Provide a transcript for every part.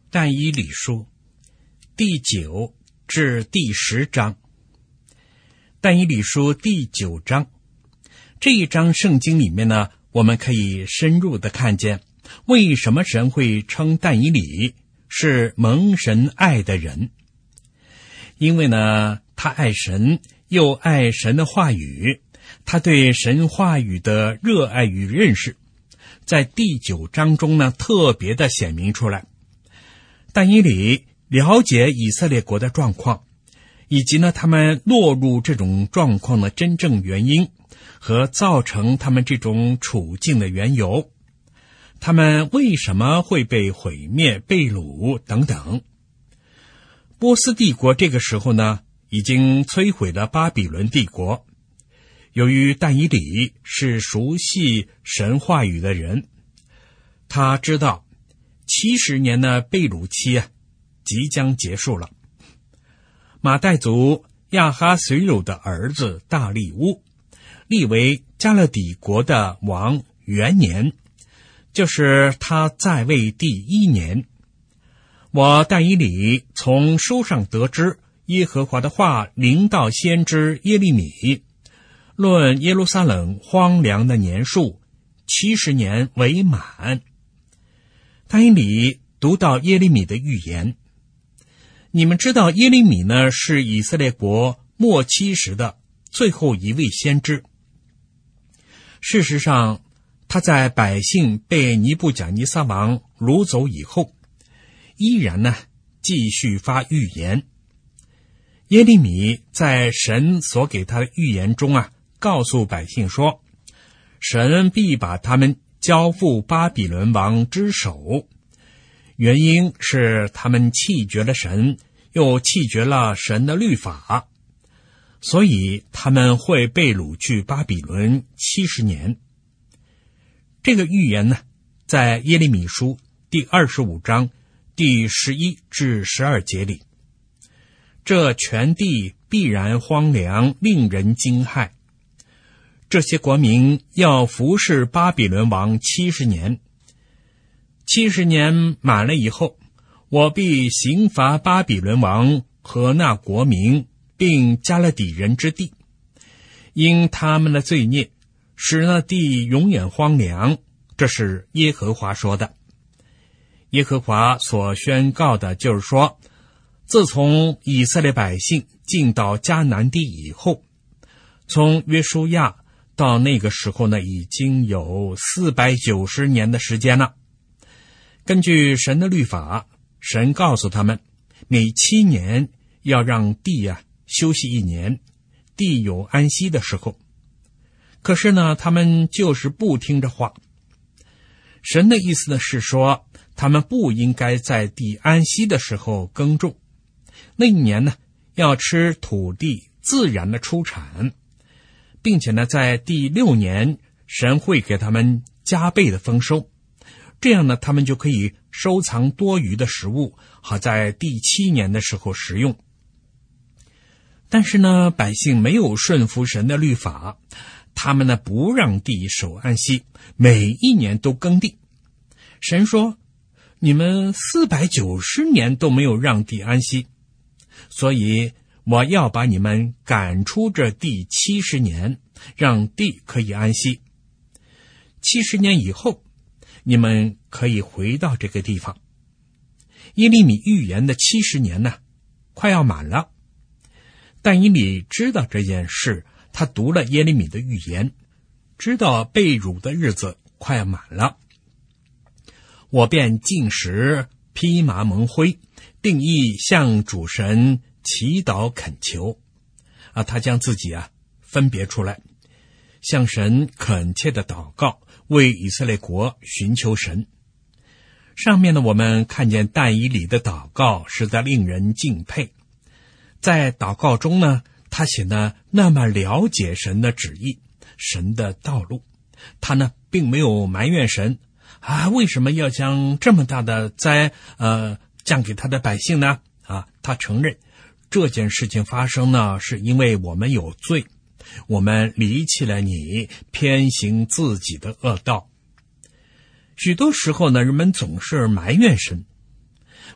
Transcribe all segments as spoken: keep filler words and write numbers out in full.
但以理书第九至第十章。但以理书第九章这一章圣经里面呢，我们可以深入的看见为什么神会称但以理是蒙神爱的人。因为呢，他爱神，又爱神的话语，他对神话语的热爱与认识在第九章中呢特别的显明出来。但以理了解以色列国的状况，以及呢他们落入这种状况的真正原因和造成他们这种处境的缘由，他们为什么会被毁灭、被掳等等。波斯帝国这个时候呢已经摧毁了巴比伦帝国。由于但以理是熟悉神话语的人，他知道七十年的被掳期啊即将结束了。马代族亚哈随鲁的儿子大利乌立为加勒底国的王元年，就是他在位第一年。我但以理从书上得知耶和华的话临到先知耶利米，论耶路撒冷荒凉的年数七十年为满。但以理读到耶利米的预言。你们知道耶利米呢是以色列国末期时的最后一位先知。事实上，他在百姓被尼布甲尼撒王掳走以后，依然呢继续发预言。耶利米在神所给他的预言中啊，告诉百姓说，神必把他们交付巴比伦王之手，原因是他们弃绝了神，又弃绝了神的律法，所以他们会被掳去巴比伦七十年。这个预言呢，在耶利米书第二十五章第十一至十二节里。这全地必然荒凉，令人惊骇。这些国民要服侍巴比伦王七十年。七十年满了以后，我必刑罚巴比伦王和那国民，并加勒底人之地，因他们的罪孽，使那地永远荒凉。这是耶和华说的。耶和华所宣告的就是说，自从以色列百姓进到迦南地以后，从约书亚到那个时候呢，已经有四百九十年的时间了。根据神的律法，神告诉他们，每七年要让地啊休息一年，地有安息的时候。可是呢，他们就是不听这话。神的意思呢是说，他们不应该在地安息的时候耕种。那一年呢，要吃土地自然的出产，并且呢，在第六年，神会给他们加倍的丰收。这样呢，他们就可以收藏多余的食物，好在第七年的时候食用。但是呢，百姓没有顺服神的律法，他们呢不让地守安息，每一年都耕地。神说，你们四百九十年都没有让地安息，所以我要把你们赶出这第七十年，让地可以安息。七十年以后，你们可以回到这个地方。耶利米预言的七十年呢，快要满了。但以理知道这件事，他读了耶利米的预言，知道被掳的日子快要满了。我便禁食，披麻蒙灰，定义向主神祈祷恳求。啊，他将自己啊分别出来，向神恳切的祷告，为以色列国寻求神。上面呢，我们看见但以理的祷告实在令人敬佩。在祷告中呢，他显得那么了解神的旨意，神的道路。他呢，并没有埋怨神啊，为什么要将这么大的灾呃降给他的百姓呢？啊，他承认这件事情发生呢，是因为我们有罪，我们离弃了你，偏行自己的恶道。许多时候呢，人们总是埋怨神，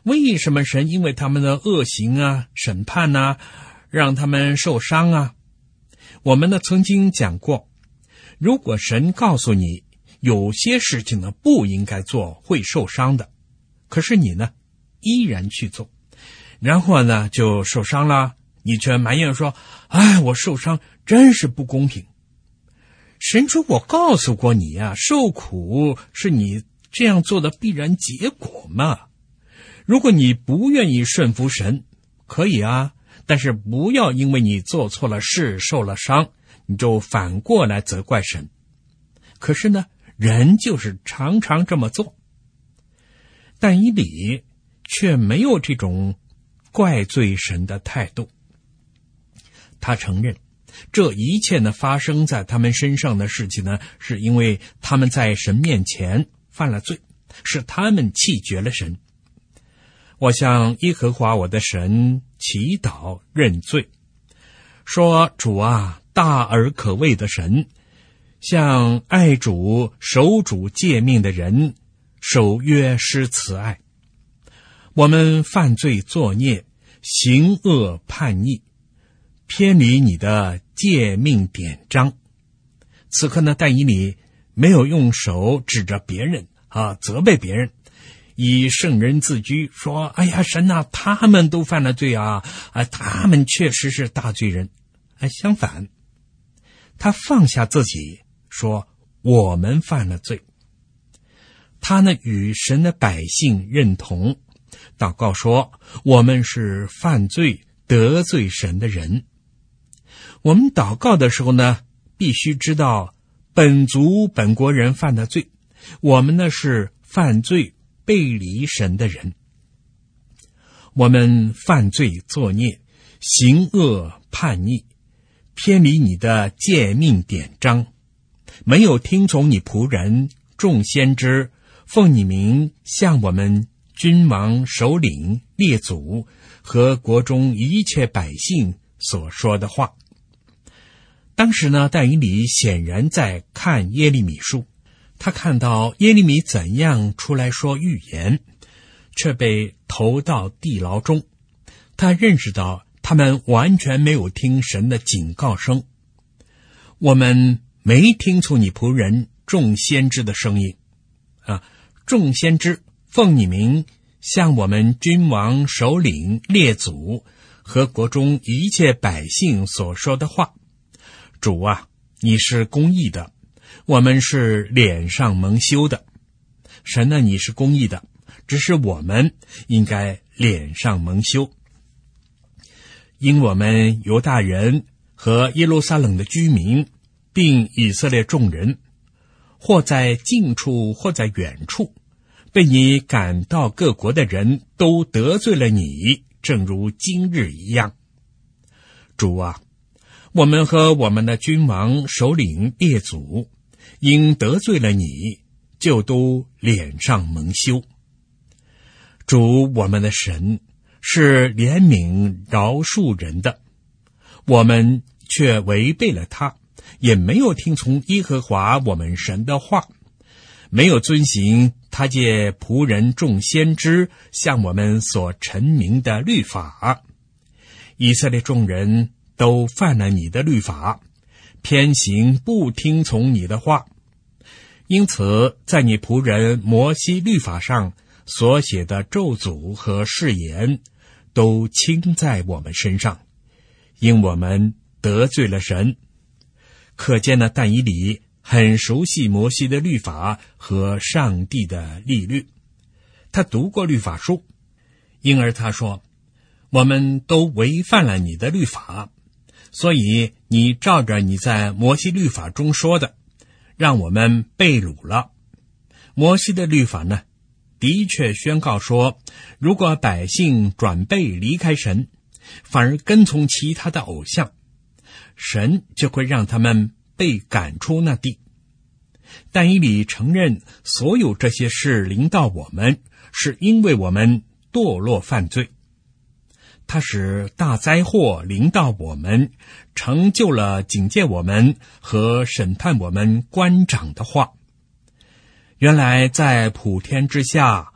为什么神因为他们的恶行啊、审判啊，让他们受伤啊？我们呢曾经讲过，如果神告诉你有些事情呢不应该做，会受伤的，可是你呢依然去做，然后呢就受伤了，你却埋怨说，哎，我受伤真是不公平。神说，我告诉过你啊，受苦是你这样做的必然结果嘛。如果你不愿意顺服神，可以啊，但是不要因为你做错了事受了伤，你就反过来责怪神。可是呢，人就是常常这么做。但以理却没有这种怪罪神的态度。他承认这一切呢发生在他们身上的事情呢，是因为他们在神面前犯了罪，是他们弃绝了神。我向耶和华我的神祈祷认罪，说，主啊，大而可畏的神，向爱主守主诫命的人守约施慈爱。我们犯罪作孽，行恶叛逆，偏离你的诫命典章。此刻呢，但以理没有用手指着别人啊，责备别人，以圣人自居，说，哎呀，神啊，他们都犯了罪啊，啊，他们确实是大罪人。哎，相反，他放下自己，说，我们犯了罪。他呢，与神的百姓认同，祷告说，我们是犯罪得罪神的人。我们祷告的时候呢，必须知道本族本国人犯的罪，我们呢是犯罪背离神的人。我们犯罪作孽，行恶叛逆，偏离你的诫命典章，没有听从你仆人众先知奉你名向我们君王首领列祖和国中一切百姓所说的话。当时呢，但以理显然在看耶利米书，他看到耶利米怎样出来说预言，却被投到地牢中。他认识到他们完全没有听神的警告声。我们没听从你仆人众先知的声音啊，众先知奉你名向我们君王首领列祖和国中一切百姓所说的话。主啊，你是公义的，我们是脸上蒙羞的。神呢，你是公义的，只是我们应该脸上蒙羞。因我们犹大人和耶路撒冷的居民，并以色列众人，或在近处或在远处，被你赶到各国的人都得罪了你，正如今日一样。主啊，我们和我们的君王首领列祖因得罪了你，就都脸上蒙羞。主我们的神是怜悯饶恕人的，我们却违背了他，也没有听从耶和华我们神的话，没有遵行他借仆人众先知向我们所陈明的律法。以色列众人都犯了你的律法，偏行不听从你的话，因此在你仆人摩西律法上所写的咒诅和誓言都倾在我们身上，因我们得罪了神。可见呢，但以理很熟悉摩西的律法和上帝的律律，他读过律法书，因而他说，我们都违反了你的律法，所以你照着你在摩西律法中说的，让我们被掳了。摩西的律法呢，的确宣告说，如果百姓转背离开神，反而跟从其他的偶像，神就会让他们被赶出那地。但以理承认所有这些事临到我们，是因为我们堕落犯罪。他使大灾祸临到我们，成就了警戒我们和审判我们官长的话。原来在普天之下，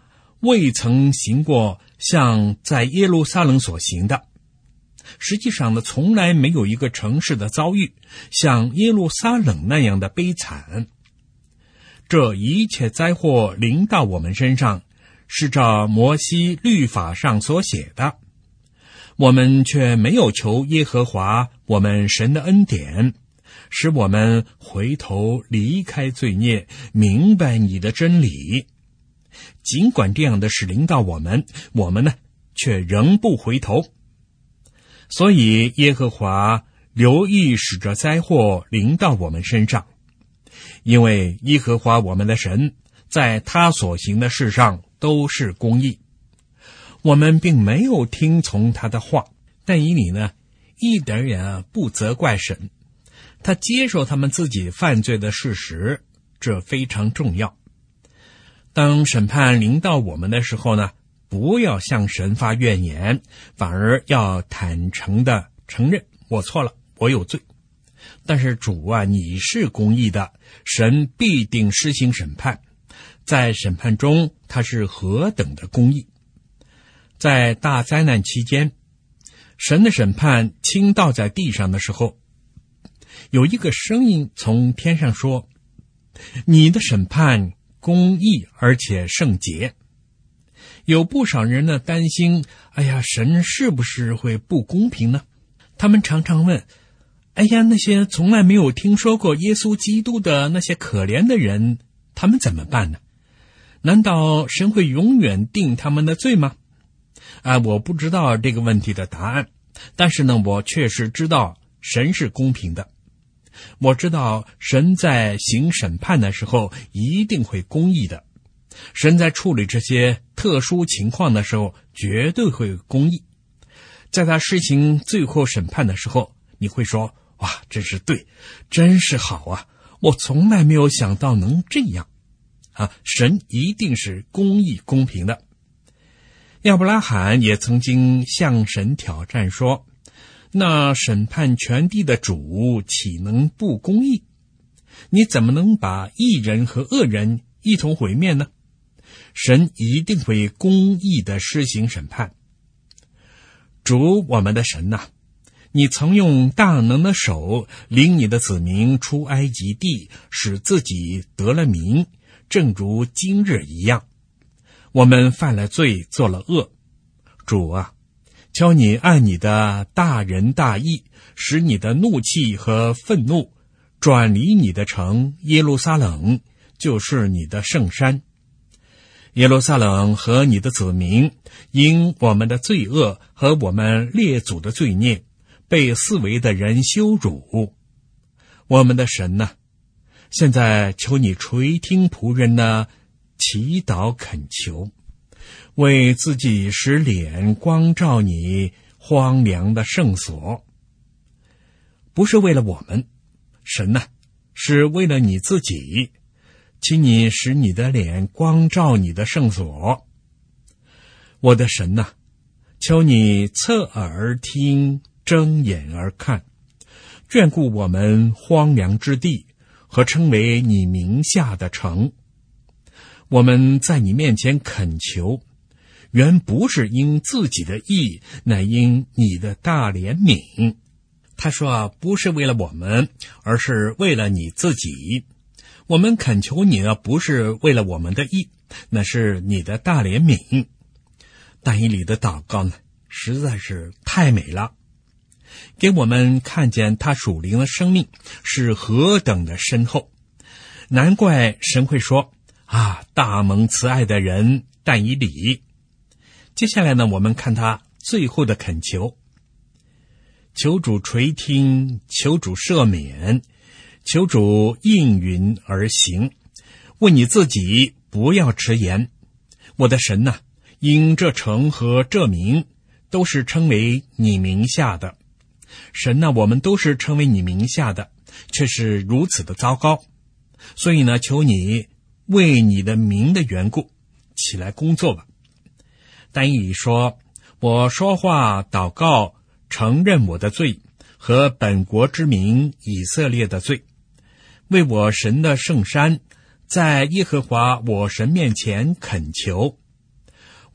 未曾行过像在耶路撒冷所行的。实际上呢，从来没有一个城市的遭遇像耶路撒冷那样的悲惨。这一切灾祸临到我们身上，是照摩西律法上所写的，我们却没有求耶和华我们神的恩典，使我们回头离开罪孽，明白你的真理。尽管这样的事临到我们，我们呢，却仍不回头。所以耶和华留意使这灾祸临到我们身上，因为耶和华我们的神在他所行的事上都是公义。我们并没有听从他的话，但以理呢，一点也不责怪神，他接受他们自己犯罪的事实，这非常重要。当审判临到我们的时候呢，不要向神发怨言，反而要坦诚的承认我错了，我有罪。但是主啊，你是公义的，神必定施行审判，在审判中他是何等的公义。在大灾难期间，神的审判倾倒在地上的时候，有一个声音从天上说，你的审判公义而且圣洁。有不少人呢担心，哎呀，神是不是会不公平呢？他们常常问，哎呀，那些从来没有听说过耶稣基督的那些可怜的人，他们怎么办呢？难道神会永远定他们的罪吗？啊，我不知道这个问题的答案，但是呢，我确实知道神是公平的。我知道神在行审判的时候一定会公义的，神在处理这些特殊情况的时候绝对会公义。在他施行最后审判的时候，你会说，哇，真是对，真是好啊，我从来没有想到能这样啊！神一定是公义公平的。亚伯拉罕也曾经向神挑战说，那审判全地的主岂能不公义？你怎么能把义人和恶人一同毁灭呢？神一定会公义的施行审判。主我们的神呐、啊，你曾用大能的手领你的子民出埃及地，使自己得了名，正如今日一样。我们犯了罪，做了恶，主啊，求你按你的大仁大义，使你的怒气和愤怒转离你的城耶路撒冷，就是你的圣山。耶路撒冷和你的子民因我们的罪恶和我们列祖的罪孽，被四围的人羞辱。我们的神呢，现在求你垂听仆人的祈祷恳求，为自己使脸光照你荒凉的圣所。不是为了我们，神呢，是为了你自己，请你使你的脸光照你的圣所。我的神呐、啊，求你侧耳听，睁眼而看，眷顾我们荒凉之地和称为你名下的城。我们在你面前恳求，原不是因自己的义，乃因你的大怜悯。他说啊，不是为了我们，而是为了你自己。我们恳求你呢，不是为了我们的义，那是你的大怜悯。但以理的祷告呢，实在是太美了，给我们看见他属灵的生命是何等的深厚。难怪神会说啊，大蒙慈爱的人但以理。接下来呢，我们看他最后的恳求，求主垂听，求主赦免，求主应允而行，为你自己不要迟延。我的神呐、啊，因这城和这名都是称为你名下的。神呐、啊，我们都是称为你名下的，却是如此的糟糕。所以呢，求你为你的名的缘故起来工作吧。但以理说，我说话祷告承认我的罪和本国之民以色列的罪，为我神的圣山在耶和华我神面前恳求。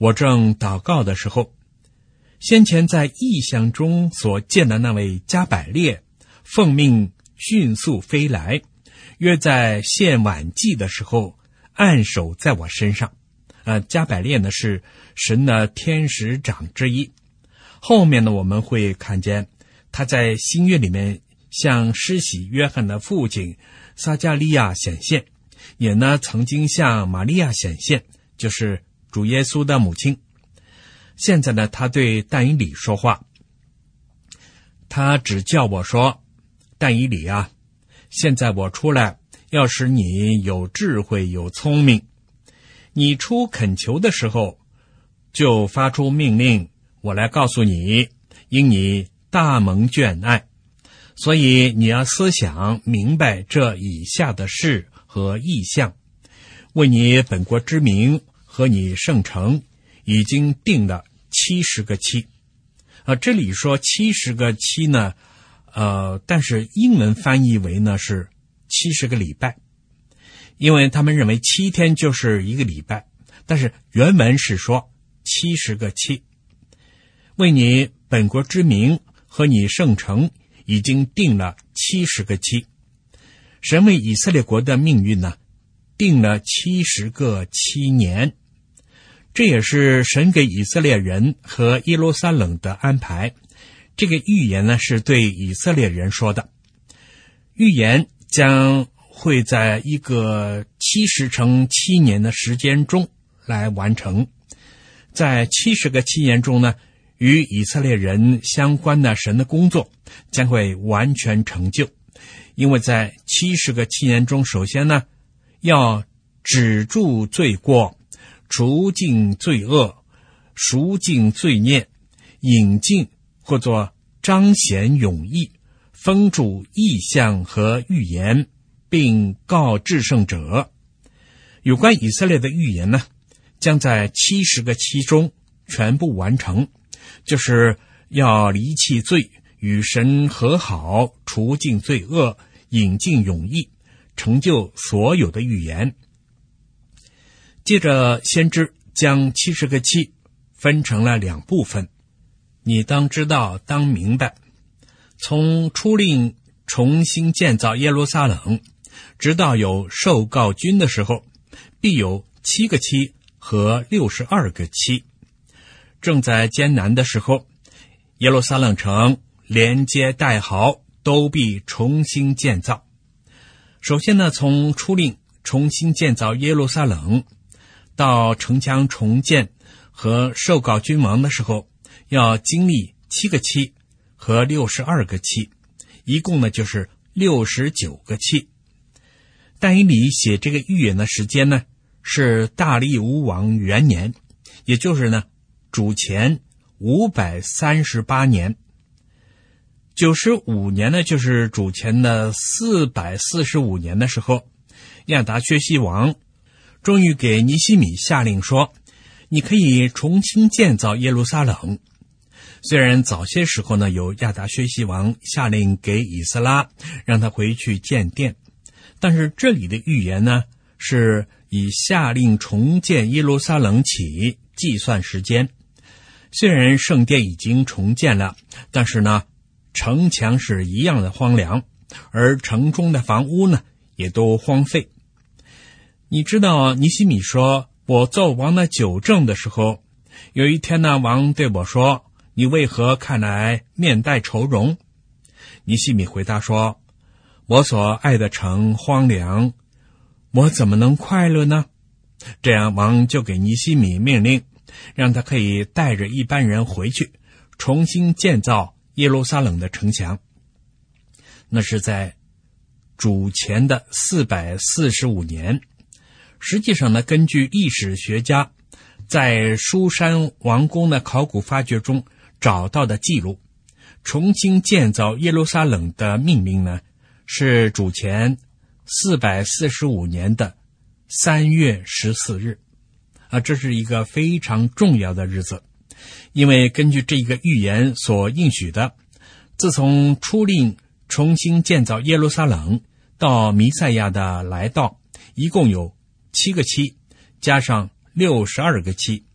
我正祷告的时候，先前在异象中所见的那位加百列奉命迅速飞来，约在献晚祭的时候按手在我身上。呃，加百列呢是神的天使长之一。后面呢我们会看见他在新约里面向施洗约翰的父亲撒加利亚显现，也呢曾经向玛利亚显现，就是主耶稣的母亲。现在呢他对但以理说话，他只叫我说，但以理啊，现在我出来要使你有智慧有聪明，你出恳求的时候就发出命令，我来告诉你，因你大蒙眷爱，所以你要思想明白这以下的事和意象，为你本国之名和你圣城已经定了七十个期。啊，这里说七十个期呢，呃，但是英文翻译为呢是七十个礼拜，因为他们认为七天就是一个礼拜，但是原文是说七十个期。为你本国之名和你圣城已经定了七十个期。神为以色列国的命运呢，定了七十个七年。这也是神给以色列人和耶路撒冷的安排。这个预言呢是对以色列人说的，预言将会在一个七十乘七年的时间中来完成。在七十个七年中呢，与以色列人相关的神的工作将会完全成就。因为在七十个七年中，首先呢要止住罪过，除尽罪恶，赎尽罪孽，引进或作彰显永义，封住异象和预言，并告至圣者。有关以色列的预言呢，将在七十个期中全部完成，就是要离弃罪，与神和好，除尽罪恶，引进永义，成就所有的预言。接着先知将七十个期分成了两部分，你当知道，当明白，从出令重新建造耶路撒冷，直到有受告军的时候，必有七个期和六十二个期。正在艰难的时候，耶路撒冷城连接带壕都必重新建造。首先呢，从出令重新建造耶路撒冷到城墙重建和受告君王的时候，要经历七个期和六十二个期，一共呢就是六十九个期。但以理写这个预言的时间呢，是大利乌王元年，也就是呢主前五百三十八年。九十五年呢，就是主前的四百四十五年的时候，亚达薛西王终于给尼希米下令说，你可以重新建造耶路撒冷。虽然早些时候呢，有亚达薛西王下令给以斯拉让他回去建殿，但是这里的预言呢，是以下令重建耶路撒冷起计算时间。虽然圣殿已经重建了，但是呢，城墙是一样的荒凉，而城中的房屋呢，也都荒废。你知道尼希米说，我做王的九正的时候，有一天呢，王对我说，你为何看来面带愁容？尼希米回答说，我所爱的城荒凉，我怎么能快乐呢？这样王就给尼希米命令，让他可以带着一般人回去重新建造耶路撒冷的城墙。那是在主前的四百四十五年。实际上呢，根据历史学家在书珊王宫的考古发掘中找到的记录，重新建造耶路撒冷的命令呢，是主前四百四十五年的三月十四日。啊，这是一个非常重要的日子，因为根据这个预言所应许的，自从出令重新建造耶路撒冷到弥赛亚的来到，一共有七个期，加上六十二个期，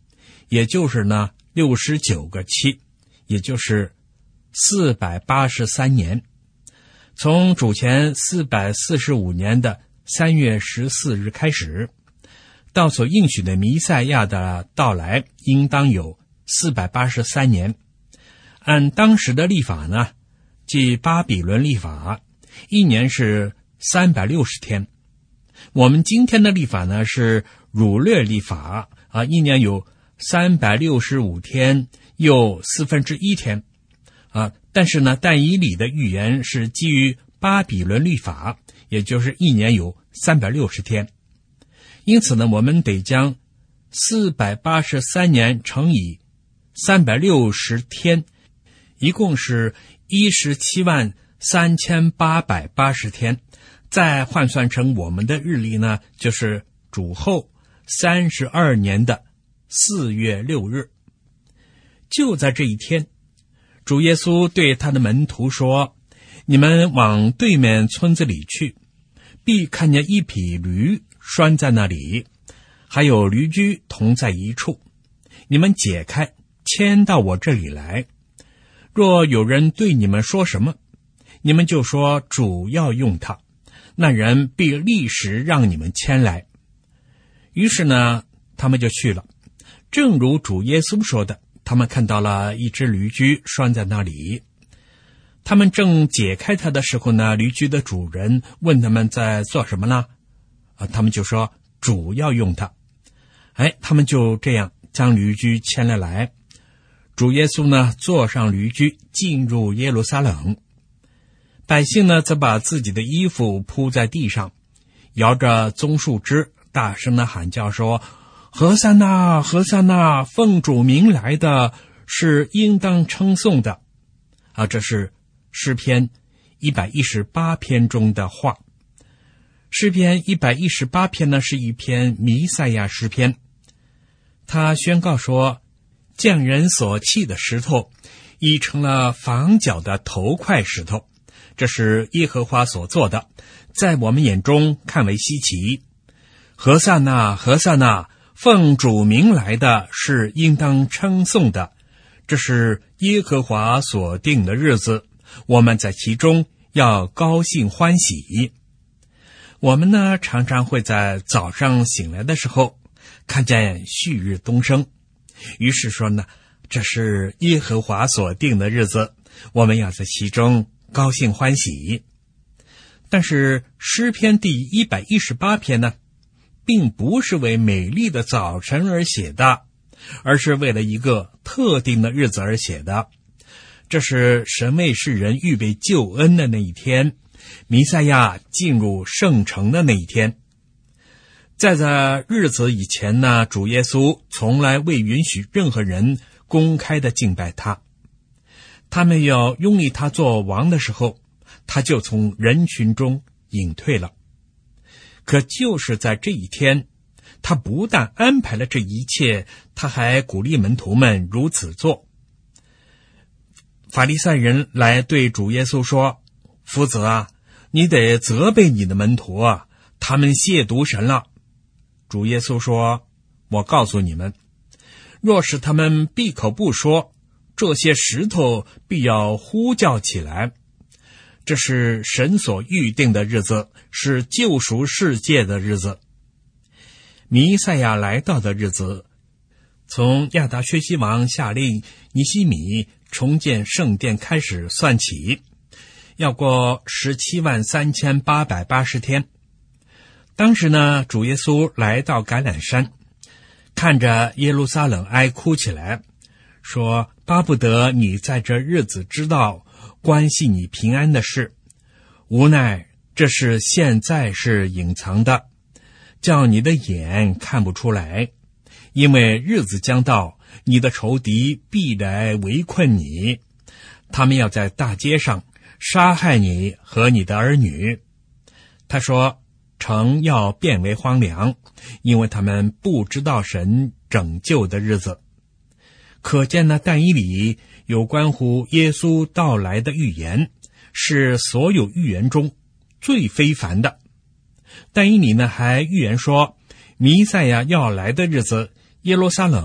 也就是呢六十九个七，也就是四百八十三年。从主前四百四十五年的三月十四日开始，到所应许的弥赛亚的到来，应当有四百八十三年。按当时的历法呢，即巴比伦历法，一年是三百六十天。我们今天的历法呢是儒略历法啊，一年有三百六十五天又四分之一天啊。但是呢，但以理的预言是基于巴比伦历法，也就是一年有三百六十天。因此呢，我们得将四百八十三年乘以三百六十天，一共是一十七万三千八百八十天，再换算成我们的日历呢，就是主后三十二年的四月六日。就在这一天，主耶稣对他的门徒说，你们往对面村子里去，必看见一匹驴拴在那里，还有驴驹同在一处，你们解开，牵到我这里来。若有人对你们说什么，你们就说主要用它，那人必立时让你们牵来。于是呢，他们就去了，正如主耶稣说的，他们看到了一只驴驹拴在那里。他们正解开它的时候呢，驴驹的主人问他们在做什么呢？啊，他们就说主要用它。哎，他们就这样将驴驹牵了来。主耶稣呢，坐上驴驹进入耶路撒冷。百姓呢，则把自己的衣服铺在地上，摇着棕树枝，大声的喊叫说，何塞那，何塞那，奉主名来的是应当称颂的。啊，这是诗篇一百一十八篇中的话。诗篇一百一十八篇呢，是一篇弥赛亚诗篇。他宣告说，匠人所砌的石头已成了房角的头块石头，这是耶和华所做的，在我们眼中看为稀奇。何塞那，何塞那，奉主名来的是应当称颂的，这是耶和华所定的日子，我们在其中要高兴欢喜。我们呢，常常会在早上醒来的时候看见旭日东升，于是说呢，这是耶和华所定的日子，我们要在其中高兴欢喜。但是诗篇第一百一十八篇呢，并不是为美丽的早晨而写的，而是为了一个特定的日子而写的。这是神为世人预备救恩的那一天，弥赛亚进入圣城的那一天。在这日子以前呢，主耶稣从来未允许任何人公开的敬拜他。他们要拥立他做王的时候，他就从人群中隐退了。可就是在这一天，他不但安排了这一切，他还鼓励门徒们如此做。法利赛人来对主耶稣说，夫子啊，你得责备你的门徒啊，他们亵渎神了。主耶稣说，我告诉你们，若是他们闭口不说，这些石头必要呼叫起来。这是神所预定的日子，是救赎世界的日子。弥赛亚来到的日子，从亚达薛西王下令尼希米重建圣殿开始算起，要过十七万三千八百八十天。当时呢，主耶稣来到橄榄山，看着耶路撒冷哀哭起来，说，巴不得你在这日子知道关系你平安的事，无奈这事现在是隐藏的，叫你的眼看不出来，因为日子将到，你的仇敌必来围困你，他们要在大街上杀害你和你的儿女。他说，城要变为荒凉，因为他们不知道神拯救的日子。可见呢，但以理有关乎耶稣到来的预言，是所有预言中最非凡的。但以理呢，还预言说，弥赛亚要来的日子，耶路撒冷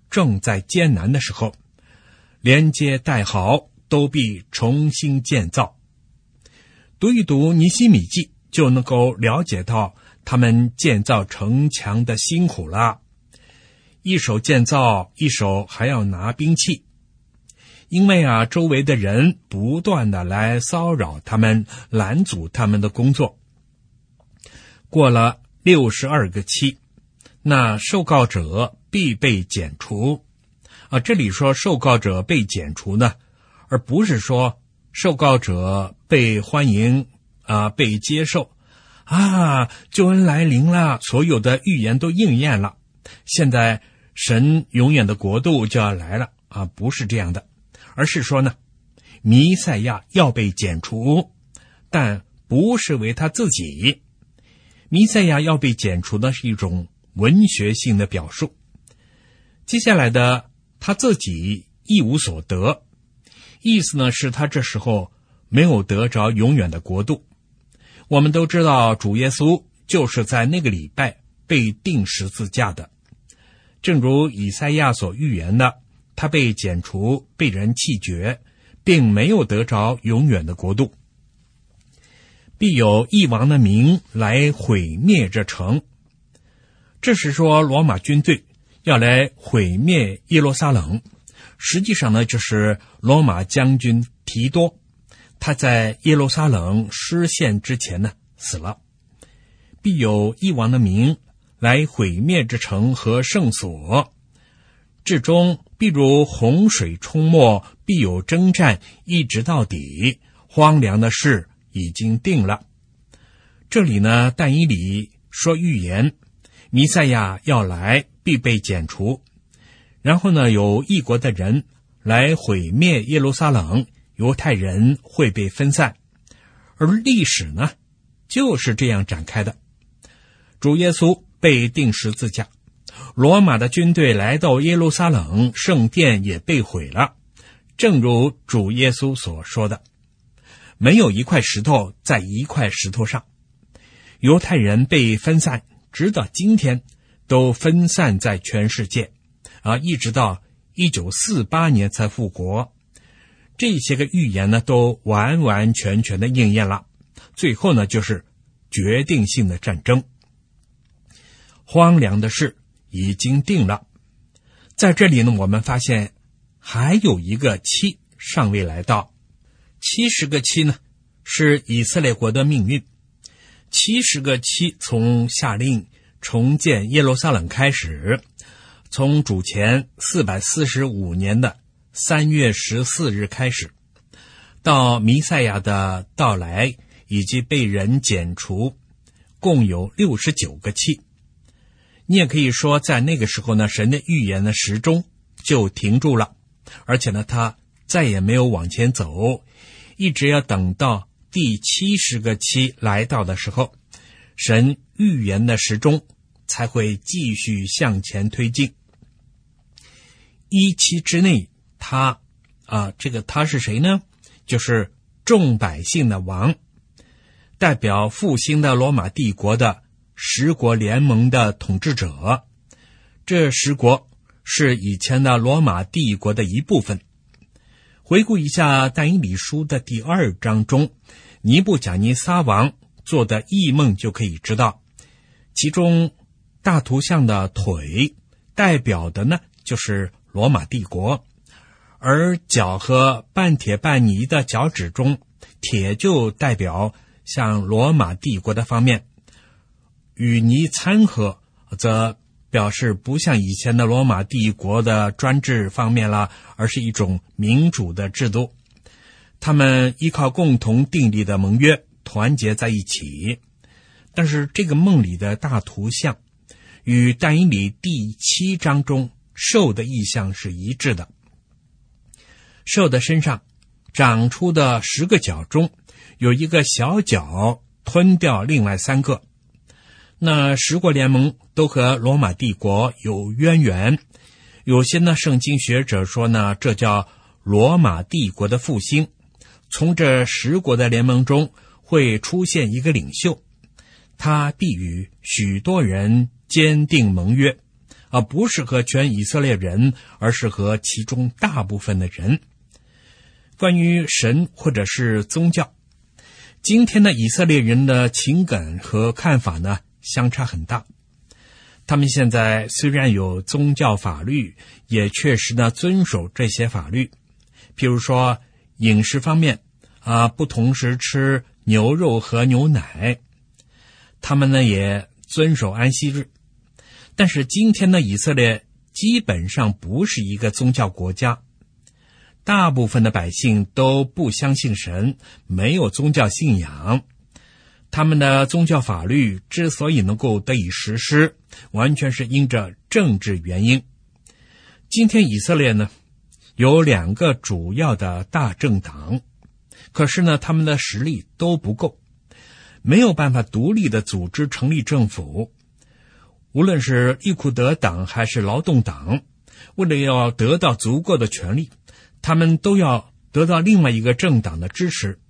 正在艰难的时候，连接带好都必重新建造。读一读尼希米记，就能够了解到他们建造城墙的辛苦了。一手建造，一手还要拿兵器，因为啊，周围的人不断的来骚扰他们，拦阻他们的工作。过了六十二个期，那受告者必被剪除。啊，这里说受告者被剪除呢，而不是说受告者被欢迎啊，被接受啊，救恩来临了，所有的预言都应验了，现在神永远的国度就要来了啊，不是这样的，而是说呢，弥赛亚要被剪除，但不是为他自己。弥赛亚要被剪除呢，是一种文学性的表述。接下来的他自己一无所得，意思呢是他这时候没有得着永远的国度。我们都知道主耶稣就是在那个礼拜被钉十字架的，正如以赛亚所预言的，他被剪除，被人弃绝，并没有得着永远的国度。必有一王的名来毁灭这城。这是说罗马军队要来毁灭耶路撒冷，实际上呢就是罗马将军提多，他在耶路撒冷失陷之前呢死了。必有一王的名来毁灭这城和圣所，至终必如洪水冲没，必有征战，一直到底，荒凉的事已经定了。这里呢，但以理说预言，弥赛亚要来，必被剪除，然后呢，有异国的人来毁灭耶路撒冷，犹太人会被分散，而历史呢，就是这样展开的。主耶稣被钉十字架，罗马的军队来到耶路撒冷，圣殿也被毁了，正如主耶稣所说的，没有一块石头在一块石头上。犹太人被分散，直到今天都分散在全世界啊，一直到一九四八年才复国。这些个预言呢，都完完全全的应验了。最后呢，就是决定性的战争。荒凉的事已经定了。在这里呢，我们发现还有一个期尚未来到。七十个期呢，是以色列国的命运。七十个期从下令重建耶路撒冷开始，从主前四百四十五年的三月十四日开始，到弥赛亚的到来以及被人剪除，共有六十九个期。你也可以说，在那个时候呢，神的预言的时钟就停住了，而且呢，他再也没有往前走，一直要等到第七十个期来到的时候，神预言的时钟才会继续向前推进。一期之内，他啊，这个他是谁呢？就是众百姓的王，代表复兴的罗马帝国的十国联盟的统治者。这十国是以前的罗马帝国的一部分。回顾一下但以理书的第二章中，尼布甲尼撒王做的异梦就可以知道，其中大图像的腿代表的呢就是罗马帝国，而脚和半铁半泥的脚趾中，铁就代表像罗马帝国的方面，与泥掺和则表示不像以前的罗马帝国的专制方面了，而是一种民主的制度。他们依靠共同订立的盟约团结在一起。但是这个梦里的大图像与但以理第七章中兽的意象是一致的。兽的身上长出的十个角中，有一个小角吞掉另外三个。那十国联盟都和罗马帝国有渊源，有些呢圣经学者说呢，这叫罗马帝国的复兴。从这十国的联盟中会出现一个领袖，他必与许多人坚定盟约啊，不适合全以色列人，而适合其中大部分的人。关于神或者是宗教，今天的以色列人的情感和看法呢，相差很大。他们现在虽然有宗教法律，也确实呢遵守这些法律。譬如说饮食方面啊，不同时吃牛肉和牛奶，他们呢也遵守安息日。但是今天的以色列基本上不是一个宗教国家，大部分的百姓都不相信神，没有宗教信仰。他们的宗教法律之所以能够得以实施，完全是因着政治原因。今天以色列呢，有两个主要的大政党，可是呢，他们的实力都不够，没有办法独立的组织成立政府。无论是利库德党还是劳动党，为了要得到足够的权力，他们都要得到另外一个政党的支持。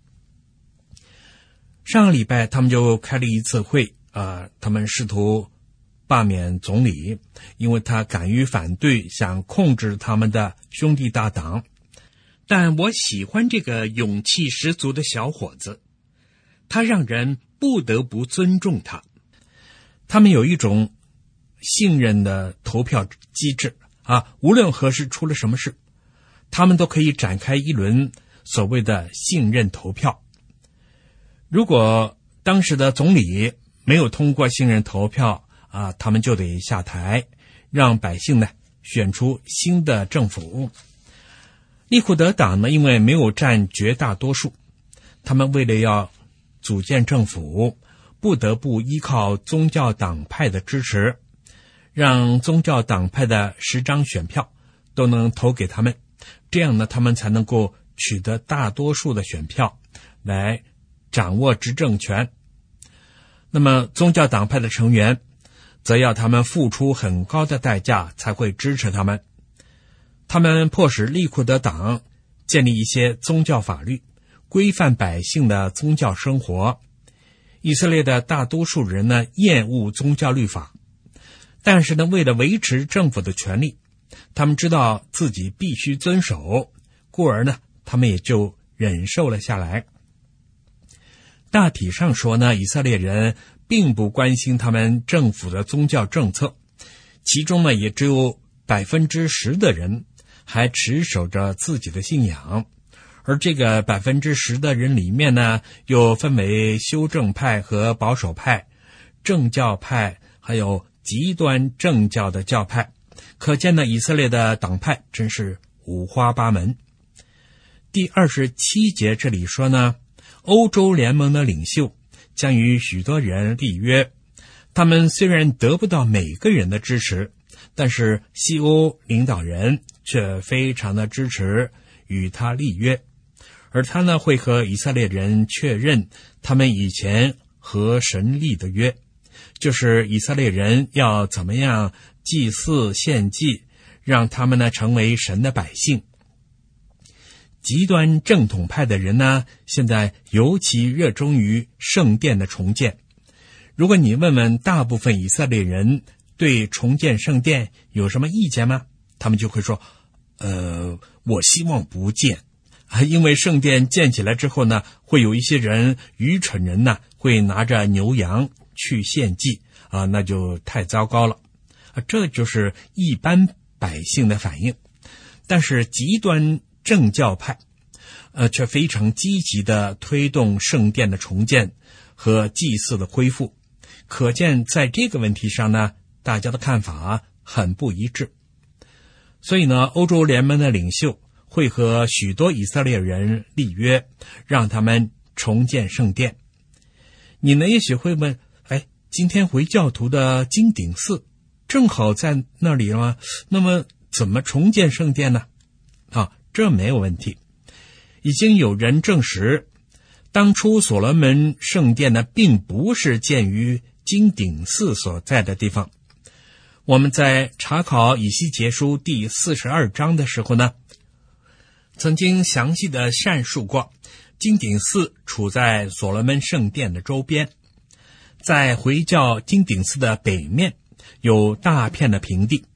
上个礼拜他们就开了一次会啊、呃，他们试图罢免总理，因为他敢于反对想控制他们的兄弟大党。但我喜欢这个勇气十足的小伙子，他让人不得不尊重他。他们有一种信任的投票机制啊，无论何时出了什么事，他们都可以展开一轮所谓的信任投票。如果当时的总理没有通过信任投票啊，他们就得下台，让百姓呢选出新的政府。利库德党呢，因为没有占绝大多数，他们为了要组建政府，不得不依靠宗教党派的支持，让宗教党派的十张选票都能投给他们，这样呢，他们才能够取得大多数的选票，来掌握执政权。那么宗教党派的成员则要他们付出很高的代价才会支持他们。他们迫使利库德党建立一些宗教法律，规范百姓的宗教生活。以色列的大多数人呢，厌恶宗教律法，但是呢，为了维持政府的权力，他们知道自己必须遵守，故而呢，他们也就忍受了下来。大体上说呢，以色列人并不关心他们政府的宗教政策，其中呢，也只有百分之十的人还持守着自己的信仰，而这个百分之十的人里面呢，又分为修正派和保守派、正教派，还有极端正教的教派。可见呢，以色列的党派真是五花八门。第二十七节这里说呢，欧洲联盟的领袖将与许多人立约，他们虽然得不到每个人的支持，但是西欧领导人却非常的支持与他立约，而他呢会和以色列人确认他们以前和神立的约，就是以色列人要怎么样祭祀献祭，让他们呢成为神的百姓。极端正统派的人呢，现在尤其热衷于圣殿的重建。如果你问问大部分以色列人对重建圣殿有什么意见吗？他们就会说，呃，我希望不建啊，因为圣殿建起来之后呢，会有一些人，愚蠢人呢，会拿着牛羊去献祭啊，那就太糟糕了啊，这就是一般百姓的反应。但是极端正教派呃，却非常积极地推动圣殿的重建和祭祀的恢复，可见在这个问题上呢，大家的看法很不一致。所以呢，欧洲联盟的领袖会和许多以色列人立约，让他们重建圣殿。你呢，也许会问，哎，今天回教徒的金顶寺正好在那里了吗？那么怎么重建圣殿呢？啊，这没有问题。已经有人证实，当初所罗门圣殿呢，并不是建于金顶寺所在的地方。我们在查考以西结书第四十二章的时候呢，曾经详细的阐述过，金顶寺处在所罗门圣殿的周边，在回教金顶寺的北面有大片的平地，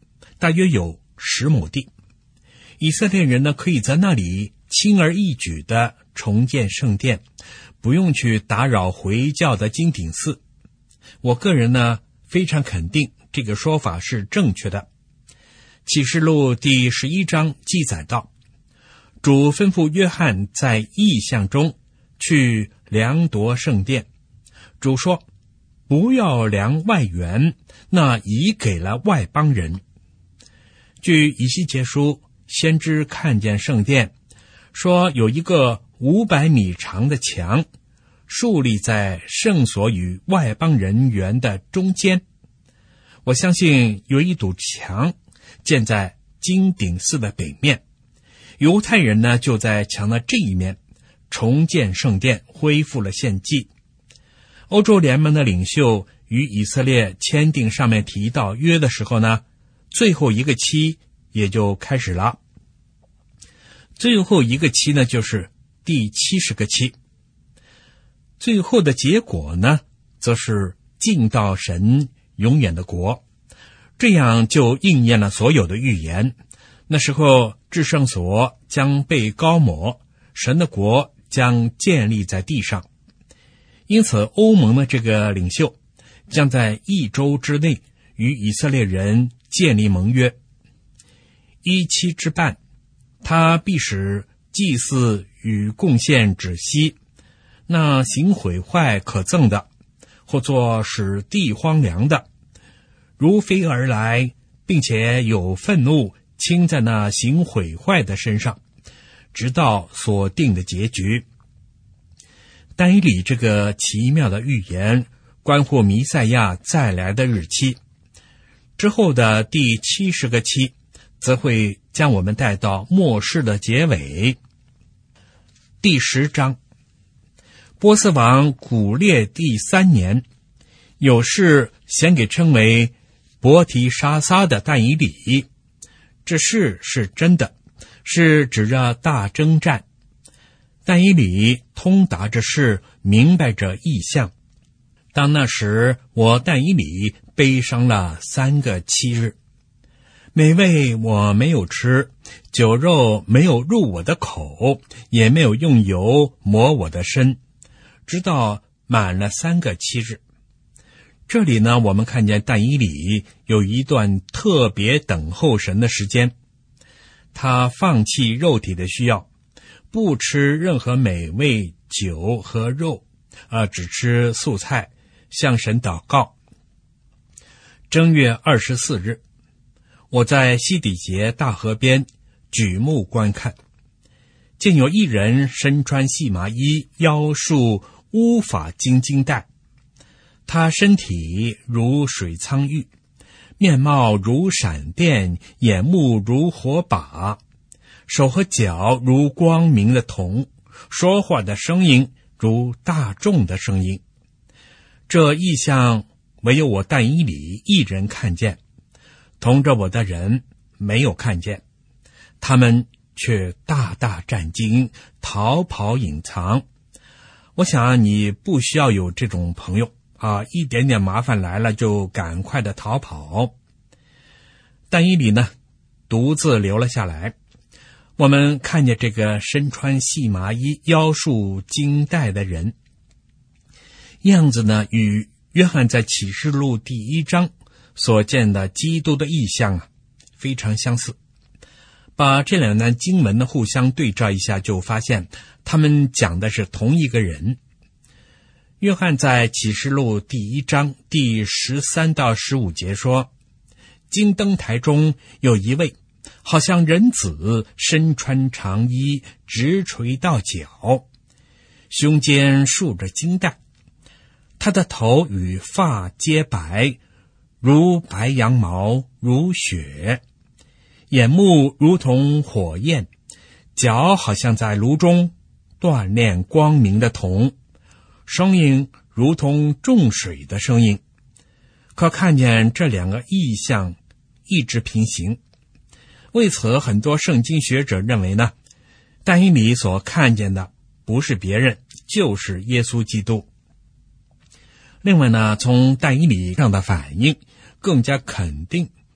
大约有十亩地。以色列人呢，可以在那里轻而易举地重建圣殿，不用去打扰回教的金顶寺。我个人呢，非常肯定这个说法是正确的。启示录第十一章记载道，主吩咐约翰在异象中去量夺圣殿。主说，不要量外园，那已给了外邦人。据以西结书，先知看见圣殿，说有一个五百米长的墙，竖立在圣所与外邦人园的中间。我相信有一堵墙建在金顶寺的北面，犹太人呢就在墙的这一面重建圣殿，恢复了献祭。欧洲联盟的领袖与以色列签订上面提到约的时候呢，最后一个期也就开始了。最后一个期呢，就是第七十个期。最后的结果呢，则是进到神永远的国。这样就应验了所有的预言。那时候至圣所将被高抹，神的国将建立在地上。因此欧盟的这个领袖将在一周之内与以色列人建立盟约。一期之半，他必使祭祀与贡献止息，那行毁坏可憎的，或作使地荒凉的，如飞而来，并且有愤怒倾在那行毁坏的身上，直到所定的结局。但以理这个奇妙的预言关乎弥赛亚再来的日期。之后的第七十个期则会将我们带到末世的结尾。第十章，波斯王古列第三年，有事显给称为伯提沙撒的但以理。这事是真的，是指着大征战。但以理通达这事，明白这意象。当那时，我但以理悲伤了三个七日，美味我没有吃，酒肉没有入我的口，也没有用油抹我的身，直到满了三个七日。这里呢，我们看见但以理有一段特别等候神的时间。他放弃肉体的需要，不吃任何美味酒和肉，啊，只吃素菜，向神祷告。正月二十四日，我在西底节大河边举目观看，见有一人身穿细麻衣，腰束乌法金金带，他身体如水苍玉，面貌如闪电，眼目如火把，手和脚如光明的铜，说话的声音如大众的声音。这异象唯有我但以理一人看见，同着我的人没有看见，他们却大大战惊，逃跑隐藏。我想你不需要有这种朋友啊，一点点麻烦来了就赶快的逃跑。但以理呢，独自留了下来。我们看见这个身穿细麻衣、腰束金带的人，样子呢，与约翰在启示录第一章所见的基督的意象啊，非常相似。把这两段经文的互相对照一下，就发现他们讲的是同一个人。约翰在启示录第一章第十三到十五节说，金灯台中有一位好像人子，身穿长衣，直垂到脚，胸间束着金带，他的头与发皆白，如白羊毛，如雪，眼目如同火焰，脚好像在炉中锻炼光明的铜，声音如同众水的声音。可看见这两个意象一直平行。为此，很多圣经学者认为呢，但以理所看见的不是别人，就是耶稣基督。另外呢，从但以理上的反应更加肯定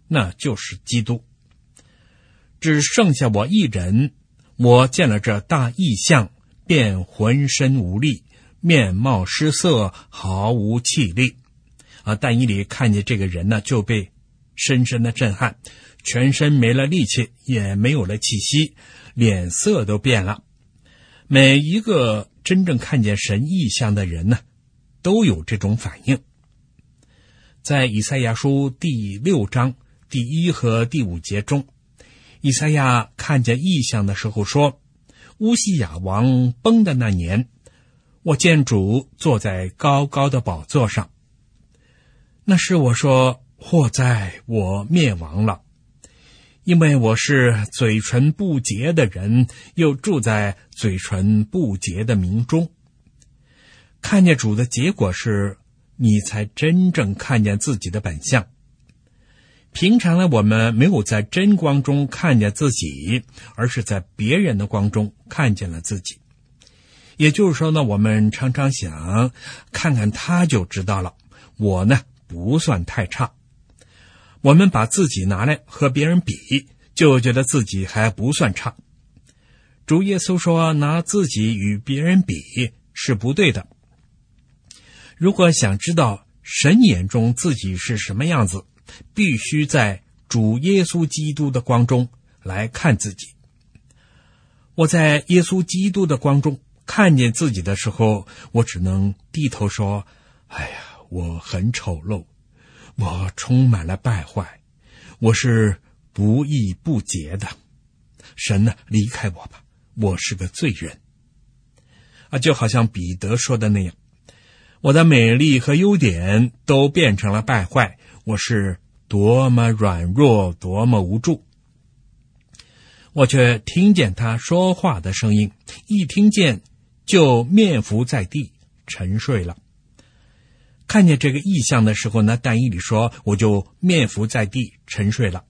那就是基督。只剩下我一人，我见了这大异象，便浑身无力，面貌失色，毫无气力。啊，但以理看见这个人呢，就被深深的震撼，全身没了力气，也没有了气息，脸色都变了。每一个真正看见神异象的人呢，都有这种反应。在以赛亚书第六章第一和第五节中，以赛亚看见异象的时候说，乌西雅王崩的那年，我见主坐在高高的宝座上。那时我说，祸哉，我灭亡了，因为我是嘴唇不洁的人，又住在嘴唇不洁的民中。看见主的结果是，你才真正看见自己的本相。平常呢，我们没有在真光中看见自己，而是在别人的光中看见了自己。也就是说呢，我们常常想，看看他就知道了，我呢不算太差。我们把自己拿来和别人比，就觉得自己还不算差。主耶稣说，拿自己与别人比是不对的。如果想知道神眼中自己是什么样子，必须在主耶稣基督的光中来看自己。我在耶稣基督的光中看见自己的时候，我只能低头说，哎呀，我很丑陋，我充满了败坏，我是不义不洁的。神呢，离开我吧，我是个罪人。啊，就好像彼得说的那样，我的美丽和优点都变成了败坏，我是多么软弱，多么无助。我却听见他说话的声音，一听见就面伏在地沉睡了。看见这个异象的时候呢，但以理说，我就面伏在地沉睡了。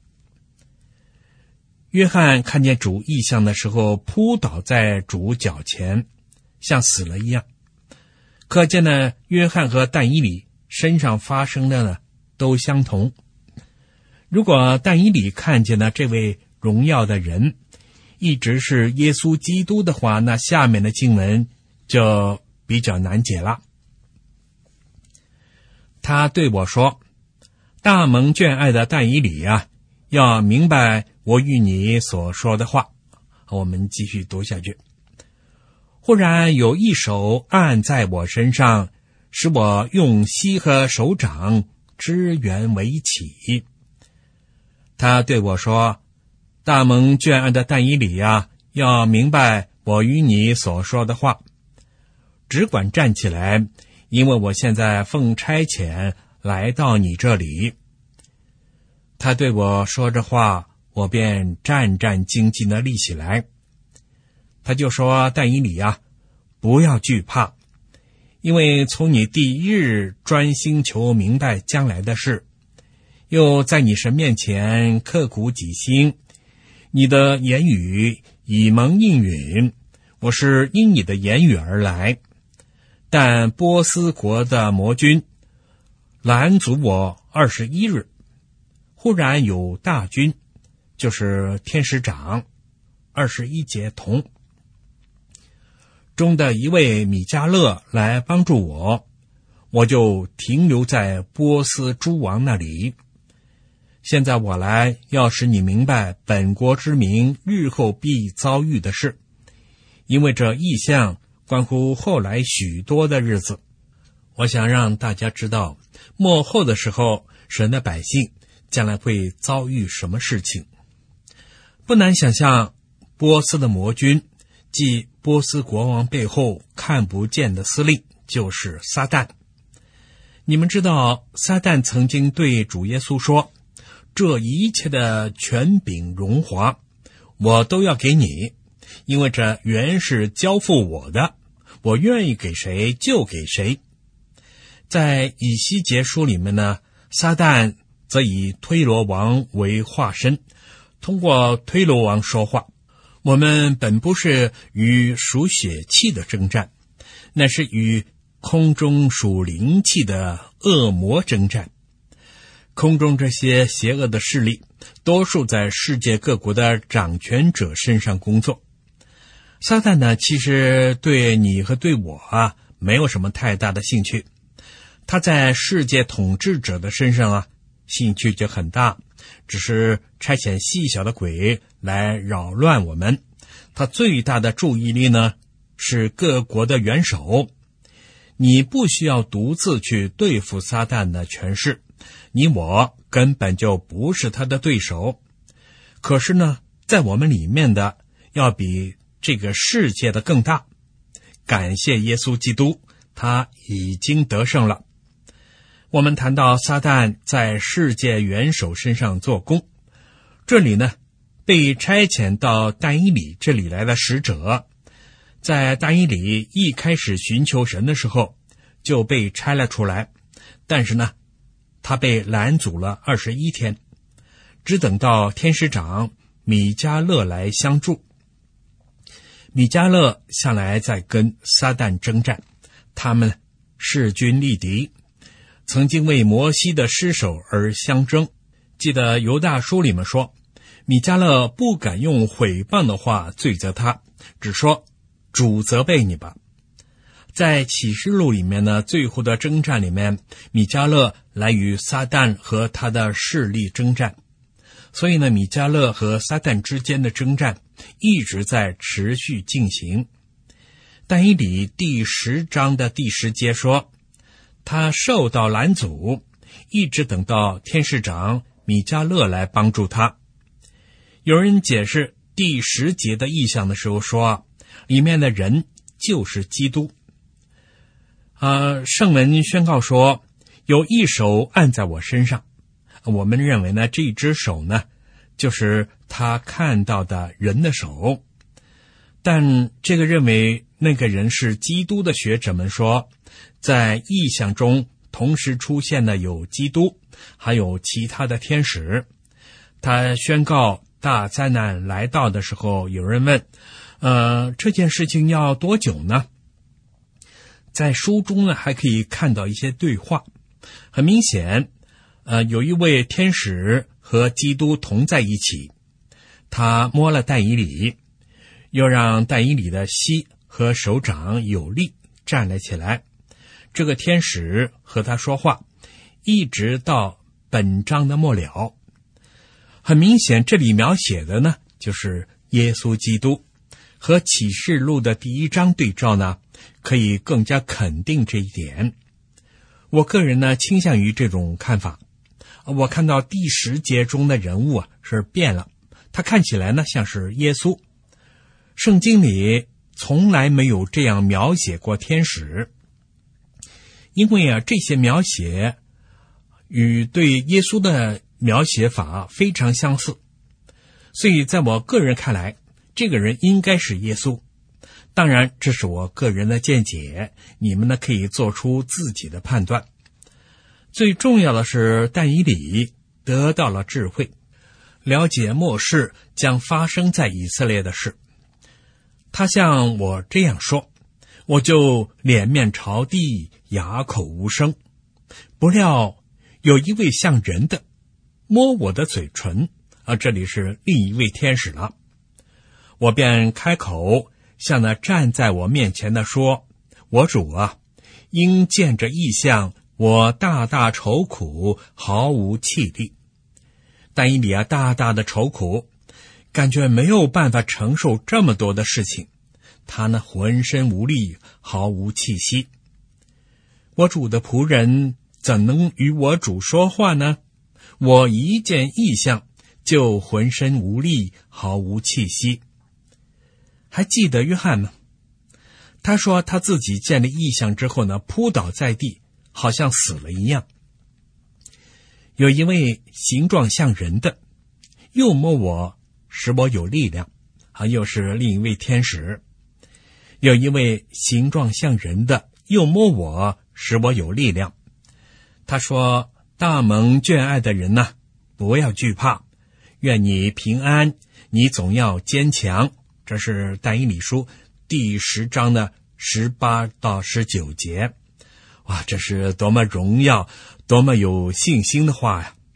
约翰看见主异象的时候，扑倒在主脚前，像死了一样。可见呢，约翰和但以理身上发生的呢都相同。如果但以理看见了这位荣耀的人一直是耶稣基督的话，那下面的经文就比较难解了。他对我说，大蒙眷爱的但以理啊，要明白我与你所说的话。我们继续读下去。忽然有一手按在我身上，使我用膝和手掌支援为起。他对我说，大蒙眷爱的但以理啊，要明白我与你所说的话，只管站起来，因为我现在奉差遣来到你这里。他对我说这话，我便战战兢兢地立起来。他就说，但以理啊，不要惧怕，因为从你第一日专心求明白将来的事，又在你神面前刻苦己心，你的言语已蒙应允，我是因你的言语而来。但波斯国的魔军拦阻我二十一日，忽然有大军，就是天使长二十一节同中的一位米迦勒来帮助我，我就停留在波斯诸王那里。现在我来要使你明白本国之民日后必遭遇的事，因为这异象关乎后来许多的日子。我想让大家知道，末后的时候，神的百姓将来会遭遇什么事情。不难想象，波斯的魔军，即波斯国王背后看不见的司令，就是撒旦。你们知道，撒旦曾经对主耶稣说，这一切的权柄荣华，我都要给你，因为这原是交付我的，我愿意给谁就给谁。在以西结书里面呢，撒旦则以推罗王为化身，通过推罗王说话。我们本不是与属血气的征战，乃是与空中属灵气的恶魔征战。 空中这些邪恶的势力多数在世界各国的掌权者身上工作。撒旦呢，其实对你和对我啊没有什么太大的兴趣，他在世界统治者的身上啊兴趣就很大，只是差遣细小的鬼来扰乱我们。他最大的注意力呢是各国的元首。你不需要独自去对付撒旦的权势，你我根本就不是他的对手。可是呢，在我们里面的要比这个世界的更大。感谢耶稣基督，他已经得胜了。我们谈到撒旦在世界元首身上做工，这里呢，被差遣到但以理这里来的使者，在但以理一开始寻求神的时候就被拆了出来，但是呢，他被拦阻了二十一天，只等到天使长米迦勒来相助。米迦勒向来在跟撒旦征战，他们势均力敌，曾经为摩西的尸首而相争。记得犹大书里面说，米迦勒不敢用毁谤的话罪责他，只说主责备你吧。在启示录里面呢，最后的征战里面，米迦勒来与撒旦和他的势力征战，所以呢，米迦勒和撒旦之间的征战一直在持续进行。但以理第十章的第十节说，他受到拦阻，一直等到天使长米迦勒来帮助他。有人解释第十节的意象的时候说，里面的人就是基督。呃，圣文宣告说，有一手按在我身上。我们认为呢，这只手呢，就是他看到的人的手。但这个认为那个人是基督的学者们说，在意象中同时出现的有基督，还有其他的天使。他宣告大灾难来到的时候，有人问，呃，这件事情要多久呢？在书中呢，还可以看到一些对话。很明显，呃，有一位天使和基督同在一起，他摸了但以理，又让但以理的膝和手掌有力，站了起来。这个天使和他说话，一直到本章的末了。很明显，这里描写的呢，就是耶稣基督。和启示录的第一章对照呢，可以更加肯定这一点。我个人呢，倾向于这种看法。我看到第十节中的人物啊是变了，他看起来呢像是耶稣。圣经里从来没有这样描写过天使，因为啊这些描写与对耶稣的描写法非常相似，所以在我个人看来，这个人应该是耶稣。当然，这是我个人的见解，你们呢可以做出自己的判断。最重要的是，但以理得到了智慧，了解末世将发生在以色列的事。他向我这样说，我就脸面朝地，哑口无声。不料有一位像人的摸我的嘴唇，啊，这里是另一位天使了。我便开口向那站在我面前的说，我主啊，因见着异象，我大大愁苦，毫无气力。但以理啊大大的愁苦，感觉没有办法承受这么多的事情，他呢浑身无力，毫无气息。我主的仆人怎能与我主说话呢？我一见异象就浑身无力，毫无气息。还记得约翰吗？他说他自己见了异象之后呢，扑倒在地，好像死了一样。有一位形状像人的，又摸我，使我有力量，啊，又是另一位天使。有一位形状像人的，又摸我，使我有力量。他说，大蒙眷爱的人呐，不要惧怕，愿你平安，你总要坚强。这是但以理书第十章的十八到十九节。哇，这是多么荣耀，多么有信心的话呀！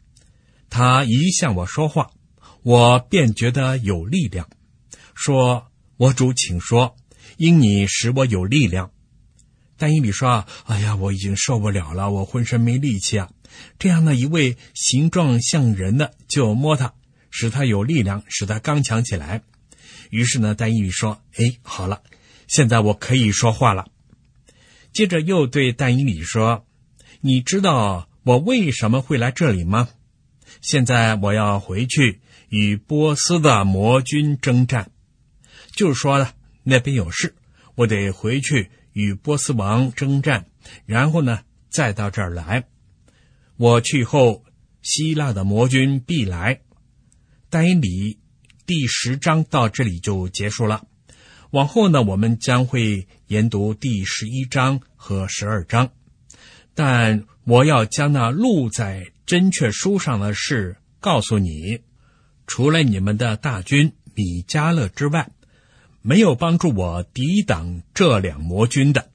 他一向我说话，我便觉得有力量，说：我主请说，因你使我有力量。但以理说：哎呀，我已经受不了了，我浑身没力气啊。这样的一位形状像人的就摸他，使他有力量，使他刚强起来。于是呢，但以理说：哎，好了，现在我可以说话了。接着又对但以理说：你知道我为什么会来这里吗？现在我要回去与波斯的魔军征战，就是说呢，那边有事，我得回去与波斯王征战，然后呢再到这儿来。我去后，希腊的魔军必来。但以理第十章到这里就结束了。往后呢，我们将会研读第十一章和十二章。但我要将那录在真确书上的事告诉你，除了你们的大军米迦勒之外，没有帮助我抵挡这两魔军的。